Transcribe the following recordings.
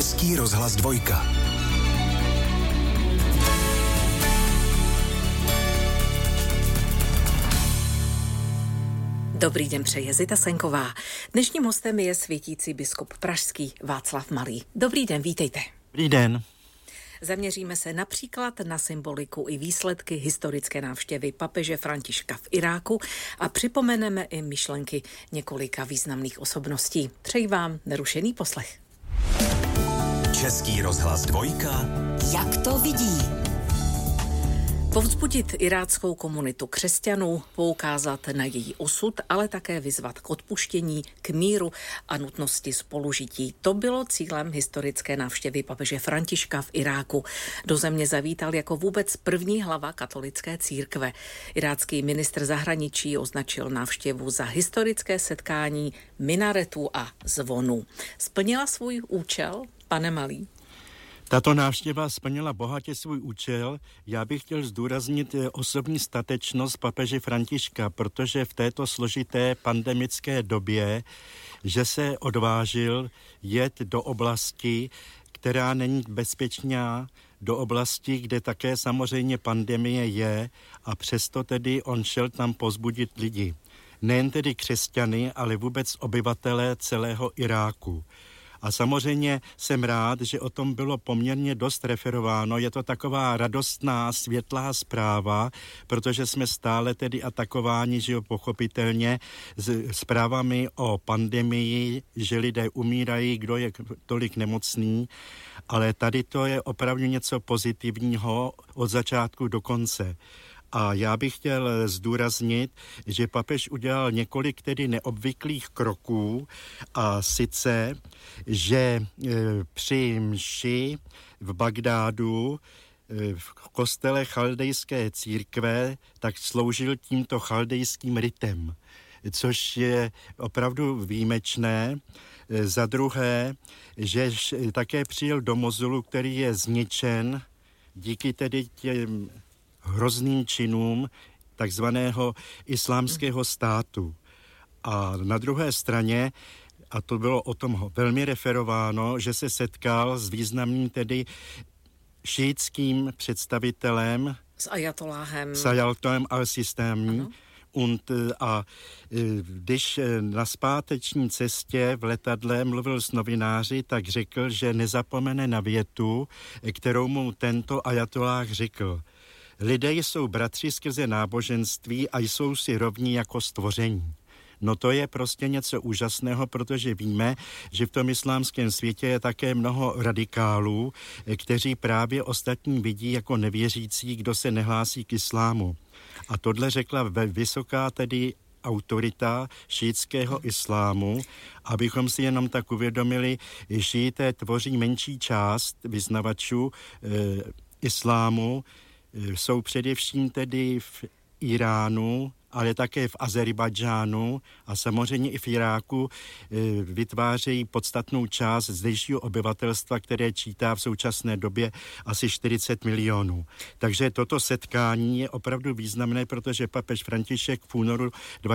Český rozhlas 2. Dobrý den, přeje Zita Senková. Dnešním hostem je světící biskup pražský Václav Malý. Dobrý den, vítejte. Dobrý den. Zaměříme se například na symboliku i výsledky historické návštěvy papeže Františka v Iráku a připomeneme i myšlenky několika významných osobností. Přeji vám nerušený poslech. Český rozhlas 2. Jak to vidí? Povzbudit iráckou komunitu křesťanů, poukázat na její osud, ale také vyzvat k odpuštění, k míru a nutnosti spolužití. To bylo cílem historické návštěvy papeže Františka v Iráku. Do země zavítal jako vůbec první hlava katolické církve. Irácký ministr zahraničí označil návštěvu za historické setkání minaretů a zvonů. Splnila svůj účel, pane Malý? Tato návštěva splnila bohatě svůj účel. Já bych chtěl zdůraznit osobní statečnost papeže Františka, protože v této složité pandemické době, že se odvážil jet do oblasti, která není bezpečná, do oblasti, kde také samozřejmě pandemie je, a přesto tedy on šel tam povzbudit lidi. Nejen tedy křesťany, ale vůbec obyvatele celého Iráku. A samozřejmě jsem rád, že o tom bylo poměrně dost referováno. Je to taková radostná, světlá zpráva, protože jsme stále tedy atakováni, že jo, pochopitelně, zprávami o pandemii, že lidé umírají, kdo je tolik nemocný, ale tady to je opravdu něco pozitivního od začátku do konce. A já bych chtěl zdůraznit, že papež udělal několik tedy neobvyklých kroků, a sice, že při mši v Bagdádu v kostele chaldejské církve tak sloužil tímto chaldejským ritem, což je opravdu výjimečné. Za druhé, že také přijel do Mosulu, který je zničen díky tedy těm hrozným činům takzvaného islámského státu. A na druhé straně, a to bylo o tom velmi referováno, že se setkal s významným tedy šíitským představitelem, s ajatoláhem al-Sistami. A když na zpáteční cestě v letadle mluvil s novináři, tak řekl, že nezapomene na větu, kterou mu tento ajatolách řekl. Lidé jsou bratři skrze náboženství a jsou si rovní jako stvoření. No to je prostě něco úžasného, protože víme, že v tom islámském světě je také mnoho radikálů, kteří právě ostatní vidí jako nevěřící, kdo se nehlásí k islámu. A tohle řekla vysoká tedy autorita šíitského islámu, abychom si jenom tak uvědomili, že šíité tvoří menší část vyznavačů islámu, jsou především tedy v Iránu, ale také v Azerbajdžánu a samozřejmě i v Iráku vytvářejí podstatnou část zdejšího obyvatelstva, které čítá v současné době asi 40 milionů. Takže toto setkání je opravdu významné, protože papež František v únoru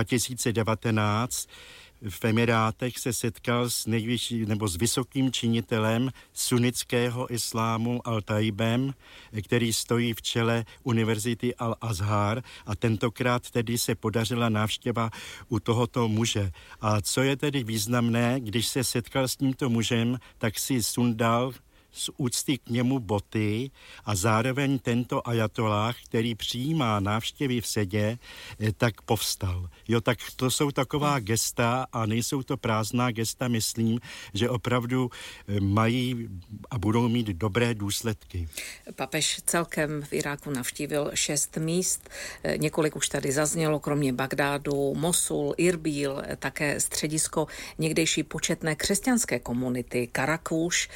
2019 v Emirátech se setkal s nejvyšší nebo s vysokým činitelem sunnického islámu Al-Taibem, který stojí v čele univerzity Al-Azhar, a tentokrát tedy se podařila návštěva u tohoto muže. A co je tedy významné, když se setkal s tímto mužem, tak si sundal z úcty k němu boty a zároveň tento ajatolách, který přijímá návštěvy v sedě, tak povstal. Jo, tak to jsou taková gesta a nejsou to prázdná gesta, myslím, že opravdu mají a budou mít dobré důsledky. Papež celkem v Iráku navštívil 6 míst, několik už tady zaznělo, kromě Bagdádu, Mosul, Irbíl, také středisko někdejší početné křesťanské komunity Karakuš,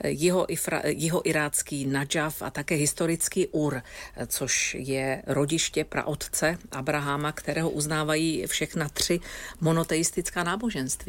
jihoirácký Nadžaf a také historický Ur, což je rodiště praotce Abrahama, kterého uznávají všechna 3 monoteistická náboženství.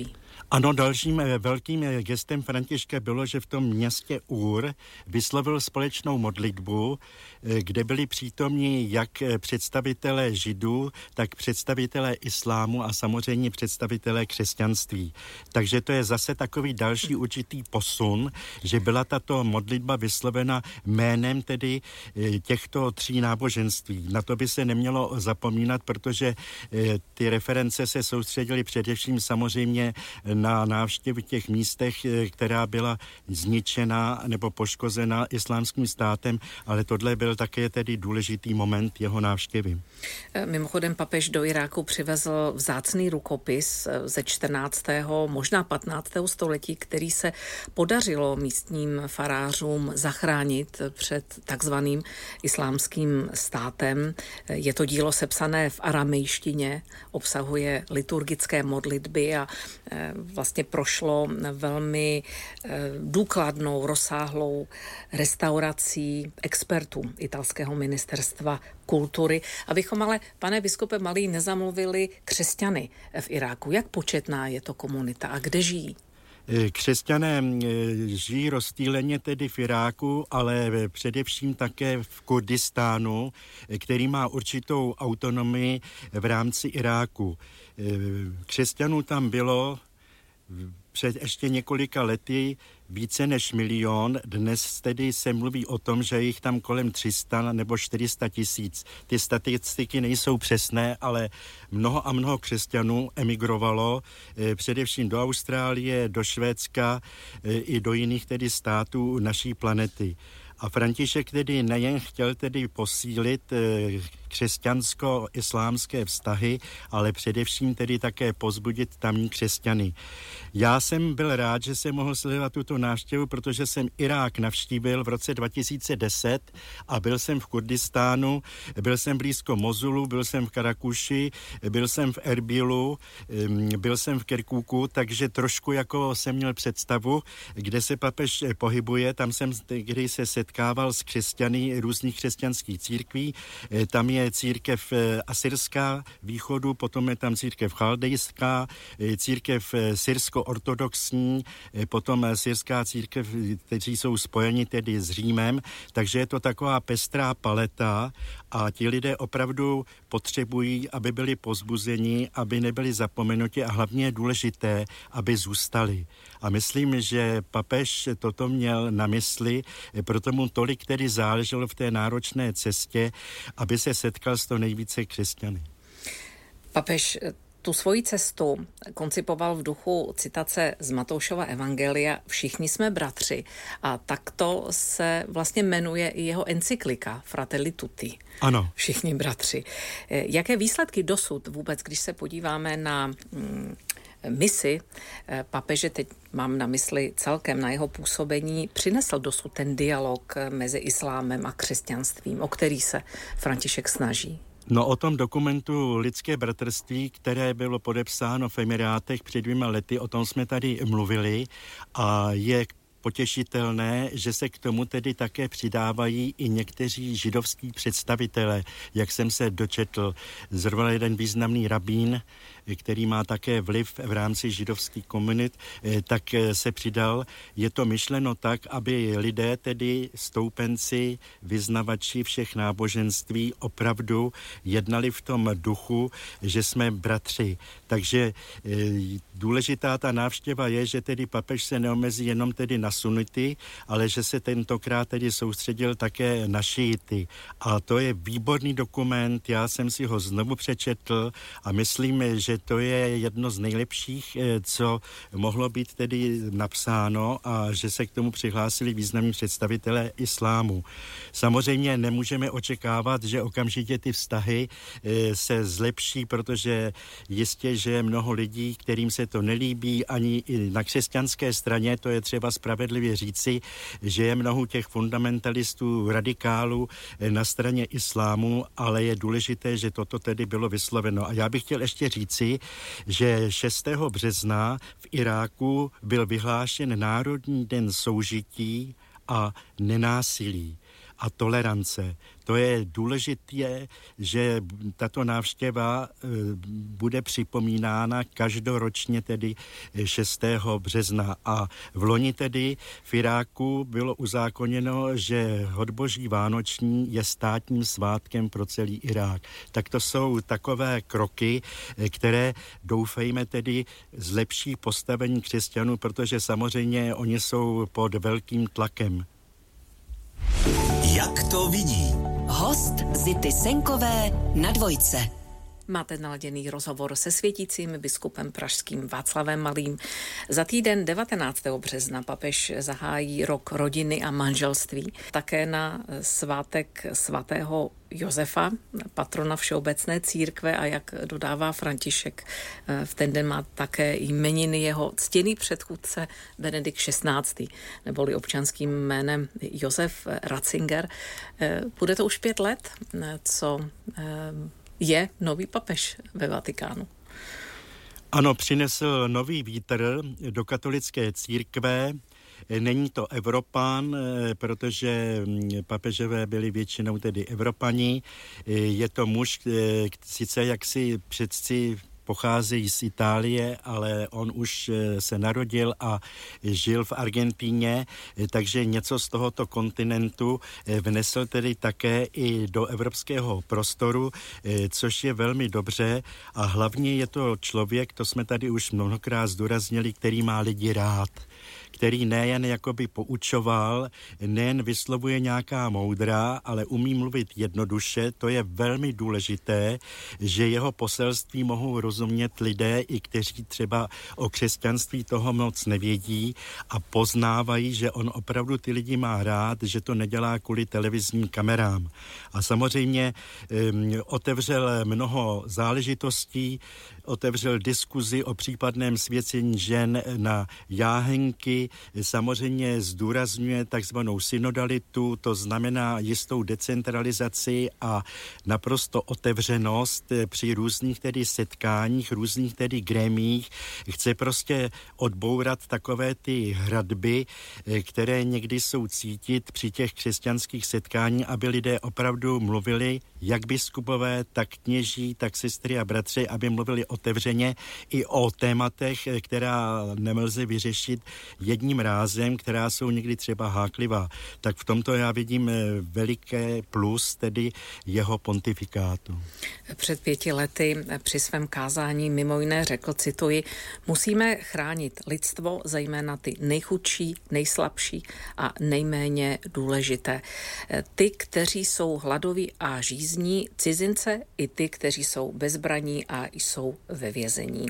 Ano, dalším velkým gestem Františka bylo, že v tom městě Ur vyslovil společnou modlitbu, kde byli přítomní jak představitelé židů, tak představitelé islámu a samozřejmě představitelé křesťanství. Takže to je zase takový další určitý posun, že byla tato modlitba vyslovena jménem tedy těchto tří náboženství. Na to by se nemělo zapomínat, protože ty reference se soustředily především samozřejmě na návštěvy těch místech, která byla zničena nebo poškozena islámským státem, ale tohle byl také tedy důležitý moment jeho návštěvy. Mimochodem papež do Iráku přivezl vzácný rukopis ze 14. možná 15. století, který se podařilo místním farářům zachránit před takzvaným islámským státem. Je to dílo sepsané v aramejštině, obsahuje liturgické modlitby a vlastně prošlo velmi důkladnou, rozsáhlou restaurací expertů italského ministerstva kultury. Abychom ale, pane biskupe Malý, nezamluvili křesťany v Iráku. Jak početná je to komunita a kde žijí? Křesťané žijí rozptýleně tedy v Iráku, ale především také v Kurdistánu, který má určitou autonomii v rámci Iráku. Křesťanů tam bylo před ještě několika lety více než 1 milion. Dnes tedy se mluví o tom, že jich tam kolem 300 nebo 400 tisíc. Ty statistiky nejsou přesné, ale mnoho a mnoho křesťanů emigrovalo především do Austrálie, do Švédska i do jiných tedy států naší planety. A František tedy nejen chtěl tedy posílit křesťansko-islámské vztahy, ale především tedy také pozbudit tamní křesťany. Já jsem byl rád, že jsem mohl sledovat tuto návštěvu, protože jsem Irák navštívil v roce 2010 a byl jsem v Kurdistánu, byl jsem blízko Mosulu, byl jsem v Karakuši, byl jsem v Erbilu, byl jsem v Kirkuku, takže trošku jako jsem měl představu, kde se papež pohybuje. Tam jsem, kdy se setkával s křesťany různých křesťanských církví. Tam je církev asyrská východu, potom je tam církev chaldejská, církev syrsko-ortodoxní, potom syrská církev, kteří jsou spojeni tedy s Římem, takže je to taková pestrá paleta a ti lidé opravdu potřebují, aby byli povzbuzeni, aby nebyli zapomenuti a hlavně je důležité, aby zůstali. A myslím, že papež toto měl na mysli, proto mu tolik tedy záleželo v té náročné cestě, aby se setkal s to nejvíce křesťany. Papež tu svoji cestu koncipoval v duchu citace z Matoušova evangelia Všichni jsme bratři. A takto se vlastně jmenuje i jeho encyklika Fratelli Tutti. Ano. Všichni bratři. Jaké výsledky dosud vůbec, když se podíváme na misi papeže, teď mám na mysli celkem na jeho působení, přinesl dosud ten dialog mezi islámem a křesťanstvím, o který se František snaží? No o tom dokumentu Lidské bratrství, které bylo podepsáno v Emirátech před 2 lety, o tom jsme tady mluvili a je potěšitelné, že se k tomu tedy také přidávají i někteří židovskí představitelé, jak jsem se dočetl. Zrovna jeden významný rabín, který má také vliv v rámci židovských komunit, tak se přidal. Je to myšleno tak, aby lidé, tedy stoupenci, vyznavači všech náboženství opravdu jednali v tom duchu, že jsme bratři. Takže důležitá ta návštěva je, že tedy papež se neomezí jenom tedy na sunity, ale že se tentokrát tedy soustředil také na šíity. A to je výborný dokument, já jsem si ho znovu přečetl a myslím, že to je jedno z nejlepších, co mohlo být tedy napsáno a že se k tomu přihlásili významní představitelé islámu. Samozřejmě nemůžeme očekávat, že okamžitě ty vztahy se zlepší, protože jistě, že je mnoho lidí, kterým se to nelíbí, ani i na křesťanské straně, to je třeba spravedlivě říci, že je mnoho těch fundamentalistů, radikálů na straně islámu, ale je důležité, že toto tedy bylo vysloveno. A já bych chtěl ještě říci, že 6. března v Iráku byl vyhlášen Národní den soužití a nenásilí. a tolerance. To je důležité, že tato návštěva bude připomínána každoročně tedy 6. března. A v loni tedy v Iráku bylo uzákoněno, že Hodboží vánoční je státním svátkem pro celý Irák. Tak to jsou takové kroky, které doufejme tedy zlepší postavení křesťanů, protože samozřejmě oni jsou pod velkým tlakem. Jak to vidí? Host Zity Senkové na Dvojce. Máte naladěný rozhovor se světícím biskupem pražským Václavem Malým. Za týden 19. března papež zahájí rok rodiny a manželství. Také na svátek svatého Josefa, patrona všeobecné církve, a jak dodává František, v ten den má také jmeniny jeho ctěný předchůdce Benedikt XVI, neboli občanským jménem Josef Ratzinger. Bude to už 5 let, co je nový papež ve Vatikánu. Ano, přinesl nový vítr do katolické církve. Není to Evropan, protože papežové byli většinou tedy Evropani. Je to muž, sice jaksi předci pocházejí z Itálie, ale on už se narodil a žil v Argentíně, takže něco z tohoto kontinentu vnesl tedy také i do evropského prostoru, což je velmi dobře, a hlavně je to člověk, to jsme tady už mnohokrát zdůraznili, který má lidi rád, který nejen jakoby poučoval, nejen vyslovuje nějaká moudra, ale umí mluvit jednoduše. To je velmi důležité, že jeho poselství mohou rozumět lidé, i kteří třeba o křesťanství toho moc nevědí a poznávají, že on opravdu ty lidi má rád, že to nedělá kvůli televizním kamerám. A samozřejmě otevřel mnoho záležitostí, otevřel diskuzi o případném svěcení žen na jáhenky, samozřejmě zdůrazňuje takzvanou synodalitu, to znamená jistou decentralizaci a naprosto otevřenost při různých tedy setkáních, různých tedy grémiích. Chce prostě odbourat takové ty hradby, které někdy jsou cítit při těch křesťanských setkání, aby lidé opravdu mluvili, jak biskupové, tak kněží, tak sestry a bratři, aby mluvili otevřeně i o tématech, která nelze vyřešit jedním rázem, která jsou někdy třeba háklivá. Tak v tomto já vidím veliké plus tedy jeho pontifikátu. Před 5 lety při svém kázání mimo jiné řekl, cituji, musíme chránit lidstvo, zejména ty nejchudší, nejslabší a nejméně důležité. Ty, kteří jsou hladoví a žízní, cizince, i ty, kteří jsou bezbraní a jsou ve vězení.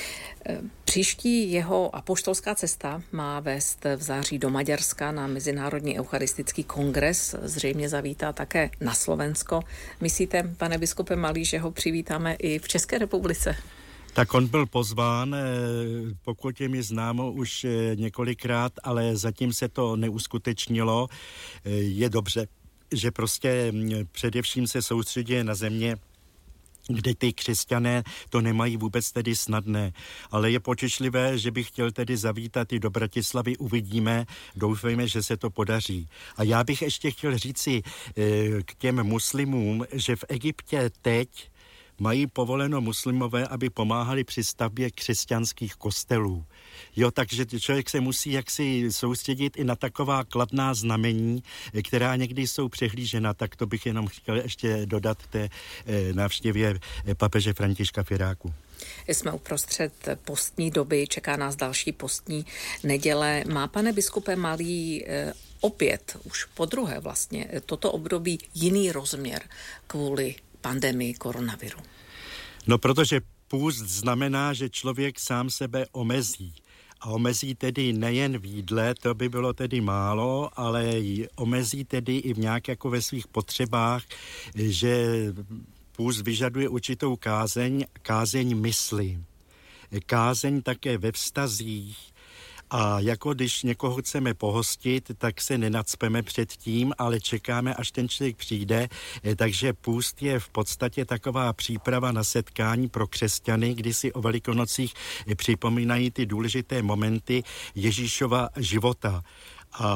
Příští jeho apoštolská cesta má vést v září do Maďarska na Mezinárodní eucharistický kongres. Zřejmě zavítá také na Slovensko. Myslíte, pane biskupe Malý, že ho přivítáme i v České republice? Tak on byl pozván, pokud je mi známo, už několikrát, ale zatím se to neuskutečnilo. Je dobře, že prostě především se soustředí na země, kde ty křesťané to nemají vůbec tedy snadné. Ale je potěšlivé, že bych chtěl tedy zavítat i do Bratislavy, uvidíme, doufejme, že se to podaří. A já bych ještě chtěl říci k těm muslimům, že v Egyptě teď mají povoleno muslimové, aby pomáhali při stavbě křesťanských kostelů. Jo, takže člověk se musí jaksi soustředit i na taková kladná znamení, která někdy jsou přehlížena. Tak to bych jenom chtěl ještě dodat té návštěvě papeže Františka v Iráku. Jsme uprostřed postní doby, čeká nás další postní neděle. Má, pane biskupe Malý, opět, už podruhé vlastně, toto období jiný rozměr kvůli pandemii koronaviru? No, protože půst znamená, že člověk sám sebe omezí. A omezí tedy nejen v jídle, to by bylo tedy málo, ale omezí tedy i v nějak jako ve svých potřebách, že půst vyžaduje určitou kázeň mysli. Kázeň také ve vztazích. A jako když někoho chceme pohostit, tak se nenacpeme před tím, ale čekáme, až ten člověk přijde. Takže půst je v podstatě taková příprava na setkání pro křesťany, kdy si o Velikonocích připomínají ty důležité momenty Ježíšova života. A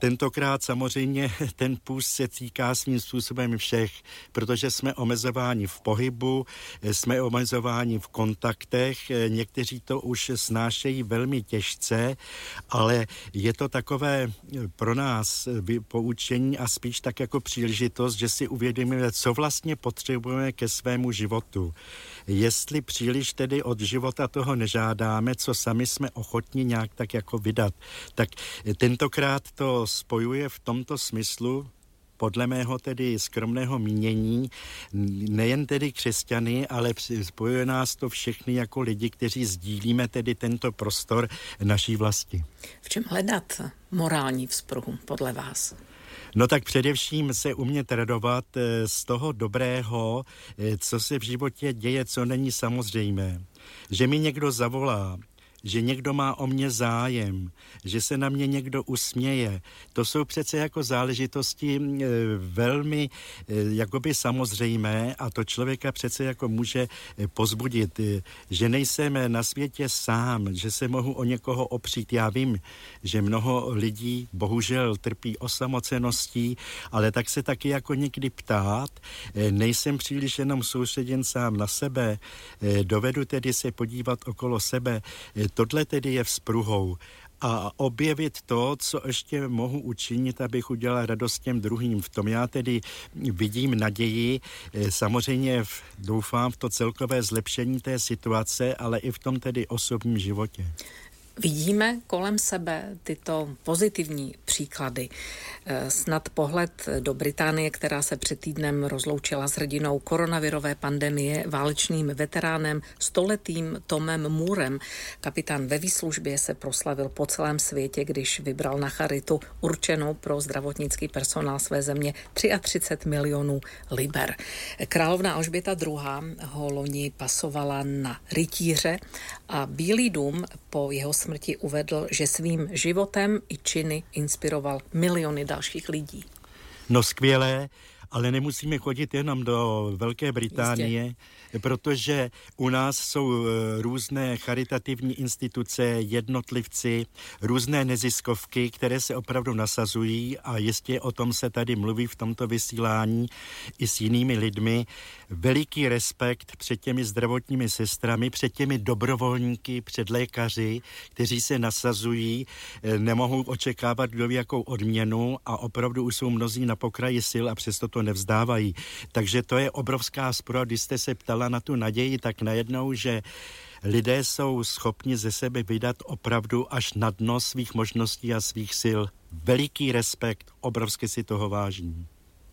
tentokrát samozřejmě ten půst se týká svým způsobem všech, protože jsme omezováni v pohybu, jsme omezováni v kontaktech, někteří to už snášejí velmi těžce, ale je to takové pro nás poučení a spíš tak jako příležitost, že si uvědomíme, co vlastně potřebujeme ke svému životu. Jestli příliš tedy od života toho nežádáme, co sami jsme ochotni nějak tak jako vydat. Tak tentokrát to spojuje v tomto smyslu, podle mého tedy skromného mínění, nejen tedy křesťany, ale spojuje nás to všechny jako lidi, kteří sdílíme tedy tento prostor naší vlasti. V čem hledat morální vzpruhu podle vás? No tak především se umět radovat z toho dobrého, co se v životě děje, co není samozřejmé. Že mi někdo zavolá, že někdo má o mě zájem, že se na mě někdo usměje. To jsou přece jako záležitosti velmi jakoby samozřejmé a to člověka přece jako může pozbudit, že nejsem na světě sám, že se mohu o někoho opřít. Já vím, že mnoho lidí bohužel trpí osamoceností, ale tak se taky jako někdy ptát, nejsem příliš jenom soustředěn sám na sebe, dovedu tedy se podívat okolo sebe. Tohle tedy je vzpruhou a objevit to, co ještě mohu učinit, abych udělal radost těm druhým. V tom já tedy vidím naději, samozřejmě doufám v to celkové zlepšení té situace, ale i v tom tedy osobním životě. Vidíme kolem sebe tyto pozitivní příklady. Snad pohled do Británie, která se před týdnem rozloučila s hrdinou koronavirové pandemie, válečným veteránem, stoletým Tomem Moorem. Kapitán ve výslužbě se proslavil po celém světě, když vybral na charitu určenou pro zdravotnický personál své země 33 milionů liber. Královna Alžběta II. Ho loni pasovala na rytíře a Bílý dům po jeho smrti uvedl, že svým životem i činy inspiroval miliony dalších lidí. No skvělé, ale nemusíme chodit jenom do Velké Británie, jistě, protože u nás jsou různé charitativní instituce, jednotlivci, různé neziskovky, které se opravdu nasazují a jistě o tom se tady mluví v tomto vysílání i s jinými lidmi. Veliký respekt před těmi zdravotními sestrami, před těmi dobrovolníky, před lékaři, kteří se nasazují, nemohou očekávat kdo ví jakou odměnu a opravdu už jsou mnozí na pokraji sil a přesto to nevzdávají. Takže to je obrovská spora, když jste se ptala na tu naději, tak najednou, že lidé jsou schopni ze sebe vydat opravdu až na dno svých možností a svých sil. Veliký respekt, obrovsky si toho vážím.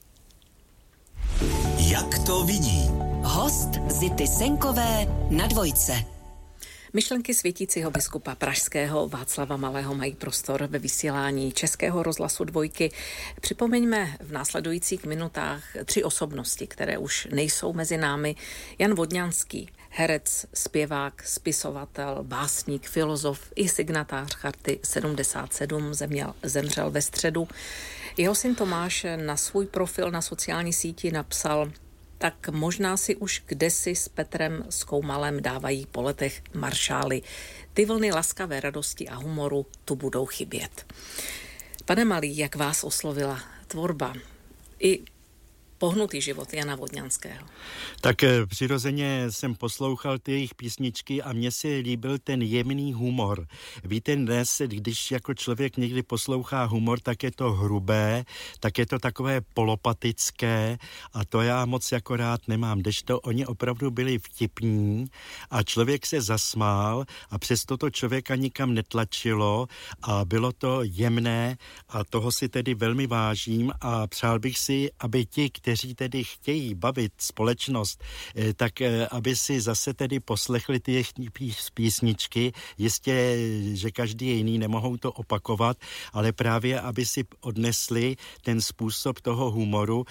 Jak to vidí? Host Zity Senkové na Dvojce. Myšlenky světícího biskupa pražského Václava Malého mají prostor ve vysílání Českého rozhlasu Dvojky. Připomeňme v následujících minutách 3 osobnosti, které už nejsou mezi námi. Jan Vodňanský, herec, zpěvák, spisovatel, básník, filozof i signatář Charty 77, zemřel ve středu. Jeho syn Tomáš na svůj profil na sociální síti napsal: tak možná si už kdesi s Petrem Skoumalem dávají po letech maršály. Ty vlny laskavé radosti a humoru tu budou chybět. Pane Malý, jak vás oslovila tvorba i pohnutý život Jana Vodňanského? Tak přirozeně jsem poslouchal ty jejich písničky a mně se líbil ten jemný humor. Víte, dnes, když jako člověk někdy poslouchá humor, tak je to hrubé, tak je to takové polopatické a to já moc jako rád nemám. Kdežto oni opravdu byli vtipní a člověk se zasmál a přesto to člověka nikam netlačilo a bylo to jemné a toho si tedy velmi vážím a přál bych si, aby ti, kteří tedy chtějí bavit společnost, tak aby si zase tedy poslechli ty písničky. Jistě, že každý je jiný, nemohou to opakovat, ale právě, aby si odnesli ten způsob toho humoru,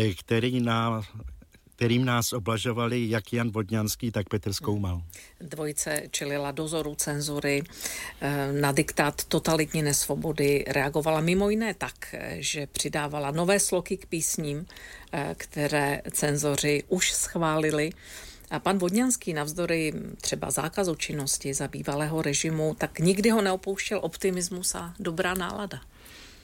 kterým nás oblažovali jak Jan Vodňanský, tak Petr Skoumal. Dvojice čelila dozoru cenzury, na diktát totalitní nesvobody reagovala mimo jiné tak, že přidávala nové sloky k písním, které cenzoři už schválili. A pan Vodňanský navzdory třeba zákazu činnosti za bývalého režimu, tak nikdy ho neopouštěl optimismus a dobrá nálada.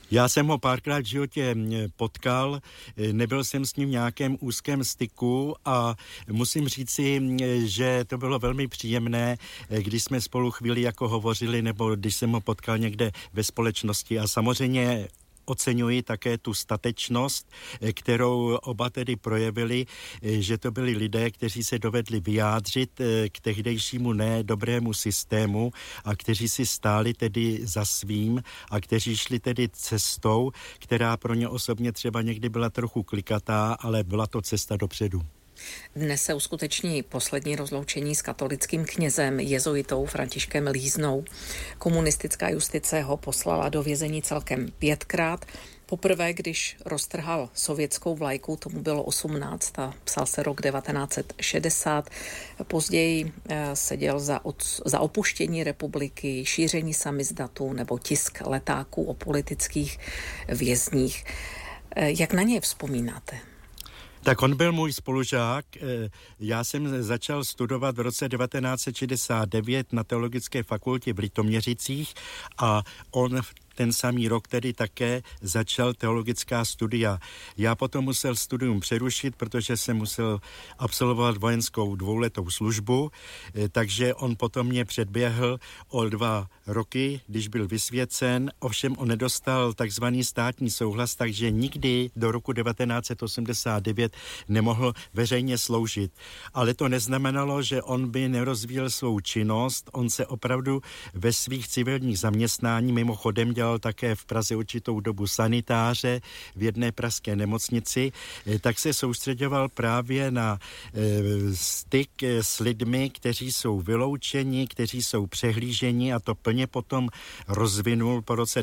Já jsem ho párkrát v životě potkal, nebyl jsem s ním v nějakém úzkém styku a musím říci, že to bylo velmi příjemné, když jsme spolu chvíli jako hovořili, nebo když jsem ho potkal někde ve společnosti a samozřejmě oceňuji také tu statečnost, kterou oba tedy projevili, že to byli lidé, kteří se dovedli vyjádřit k tehdejšímu nedobrému systému a kteří si stáli tedy za svým a kteří šli tedy cestou, která pro ně osobně třeba někdy byla trochu klikatá, ale byla to cesta dopředu. Dnes se uskuteční poslední rozloučení s katolickým knězem jezuitou Františkem Líznou. Komunistická justice ho poslala do vězení celkem 5krát. Poprvé, když roztrhal sovětskou vlajku, tomu bylo 18 a psal se rok 1960. Později seděl za opuštění republiky, šíření samizdatů nebo tisk letáků o politických vězních. Jak na něj vzpomínáte? Tak on byl můj spolužák. Já jsem začal studovat v roce 1969 na Teologické fakultě v Litoměřicích a on ten samý rok tedy také začal teologická studia. Já potom musel studium přerušit, protože jsem musel absolvovat vojenskou 2letou službu, takže on potom mě předběhl o 2 roky, když byl vysvěcen. Ovšem on nedostal takzvaný státní souhlas, takže nikdy do roku 1989 nemohl veřejně sloužit. Ale to neznamenalo, že on by nerozvíjel svou činnost. On se opravdu ve svých civilních zaměstnání, mimochodem dělal také v Praze určitou dobu sanitáře v jedné pražské nemocnici, tak se soustředoval právě na styk s lidmi, kteří jsou vyloučeni, kteří jsou přehlíženi a to plně potom rozvinul po roce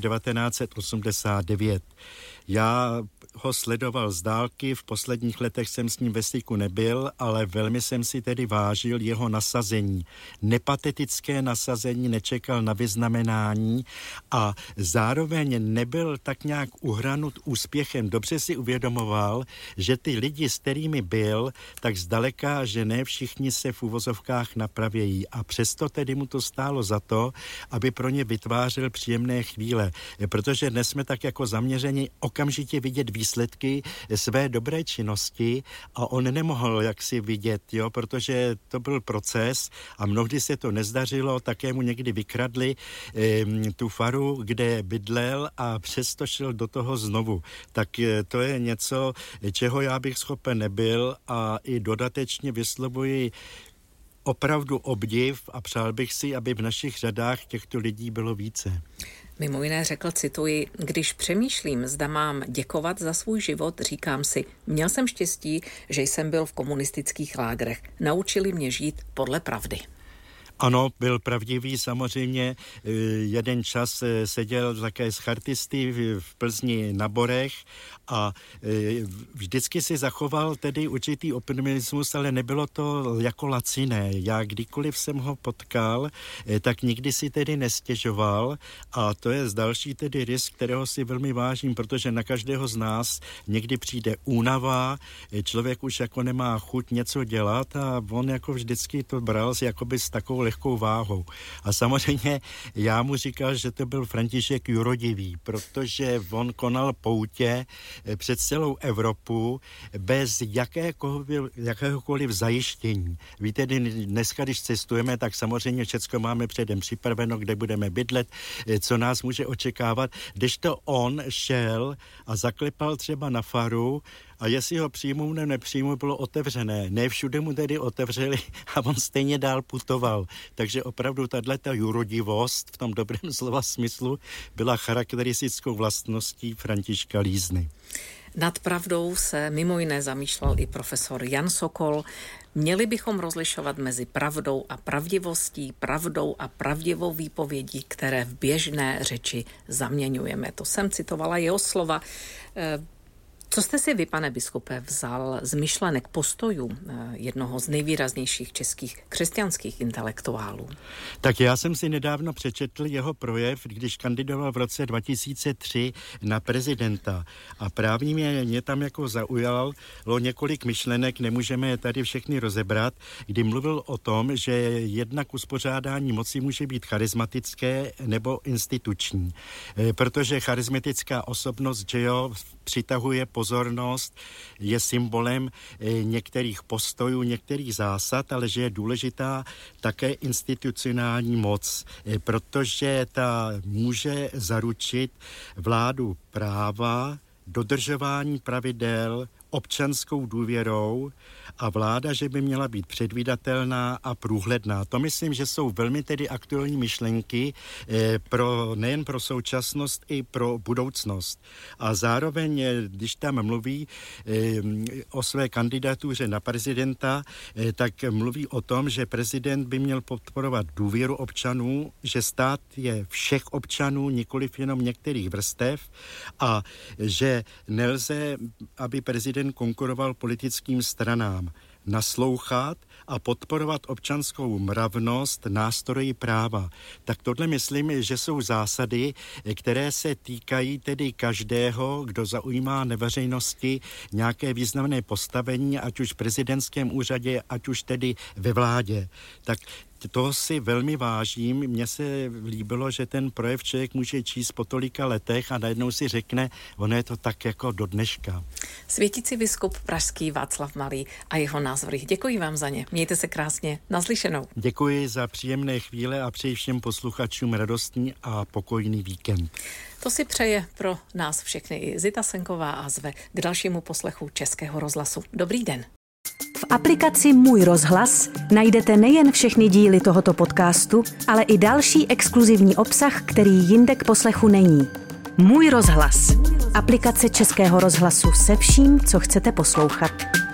1989. Já ho sledoval z dálky, v posledních letech jsem s ním ve styku nebyl, ale velmi jsem si tedy vážil jeho nasazení. Nepatetické nasazení, nečekal na vyznamenání a zároveň nebyl tak nějak uhranut úspěchem. Dobře si uvědomoval, že ty lidi, s kterými byl, tak zdaleka, že ne všichni se v uvozovkách napravějí a přesto tedy mu to stálo za to, aby pro ně vytvářel příjemné chvíle, protože dnes jsme tak jako zaměřeni okamžitě vidět výsledky své dobré činnosti a on nemohl jaksi vidět, protože to byl proces a mnohdy se to nezdařilo, také mu někdy vykradli tu faru, kde bydlel a přesto šel do toho znovu. Tak to je něco, čeho já bych schopen nebyl a i dodatečně vyslovuji opravdu obdiv a přál bych si, aby v našich řadách těchto lidí bylo více. Mimo jiné řekl, cituji, když přemýšlím, zda mám děkovat za svůj život, říkám si, měl jsem štěstí, že jsem byl v komunistických lágrech. Naučili mě žít podle pravdy. Ano, byl pravdivý, samozřejmě jeden čas seděl také s chartisty v Plzni na Borech a vždycky si zachoval tedy určitý optimismus, ale nebylo to jako laciné. Já kdykoliv jsem ho potkal, tak nikdy si tedy nestěžoval a to je další tedy risk, kterého si velmi vážím, protože na každého z nás někdy přijde únava, člověk už jako nemá chuť něco dělat a on jako vždycky to bral jakoby s takovou lehkou váhou. A samozřejmě já mu říkal, že to byl František jurodivý, protože on konal poutě před celou Evropu bez jakéhokoliv zajištění. Víte, dneska, když cestujeme, tak samozřejmě všechno máme předem připraveno, kde budeme bydlet, co nás může očekávat. Kdežto on šel a zaklepal třeba na faru a jestli ho přijmou nebo nepřijmou, bylo otevřené. Ne všude mu tedy otevřeli a on stejně dál putoval. Takže opravdu tato jurodivost v tom dobrém slova smyslu byla charakteristickou vlastností Františka Lízny. Nad pravdou se mimo jiné zamýšlel i profesor Jan Sokol. Měli bychom rozlišovat mezi pravdou a pravdivostí, pravdou a pravdivou výpovědí, které v běžné řeči zaměňujeme. To jsem citovala jeho slova. Co jste si vy, pane biskupe, vzal z myšlenek postojů jednoho z nejvýraznějších českých křesťanských intelektuálů? Tak já jsem si nedávno přečetl jeho projev, když kandidoval v roce 2003 na prezidenta. A právě mě tam jako zaujalo několik myšlenek, nemůžeme je tady všechny rozebrat, kdy mluvil o tom, že jednak uspořádání moci může být charismatické nebo instituční. Protože charismatická osobnost, že jo, přitahuje pozornost, je symbolem některých postojů, některých zásad, ale že je důležitá také institucionální moc, protože ta může zaručit vládu práva, dodržování pravidel, občanskou důvěrou a vláda, že by měla být předvídatelná a průhledná. To myslím, že jsou velmi tedy aktuální myšlenky nejen pro současnost, i pro budoucnost. A zároveň, když tam mluví o své kandidatuře na prezidenta, tak mluví o tom, že prezident by měl podporovat důvěru občanů, že stát je všech občanů, nikoliv jenom některých vrstev a že nelze, aby prezident konkuroval politickým stranám, naslouchat a podporovat občanskou mravnost, nástroji práva. Tak tohle myslím, že jsou zásady, které se týkají tedy každého, kdo zaujímá na veřejnosti nějaké významné postavení, ať už v prezidentském úřadě, ať už tedy ve vládě. Tak to si velmi vážím. Mně se líbilo, že ten projev člověk může číst po tolika letech a najednou si řekne, ono je to tak jako do dneška. Světící biskup pražský Václav Malý a jeho názory. Děkuji vám za ně. Mějte se krásně. Naslyšenou. Děkuji za příjemné chvíle a přeji všem posluchačům radostný a pokojný víkend. To si přeje pro nás všechny i Zita Senková a zve k dalšímu poslechu Českého rozhlasu. Dobrý den. V aplikaci Můj rozhlas najdete nejen všechny díly tohoto podcastu, ale i další exkluzivní obsah, který jinde k poslechu není. Můj rozhlas. Aplikace Českého rozhlasu se vším, co chcete poslouchat.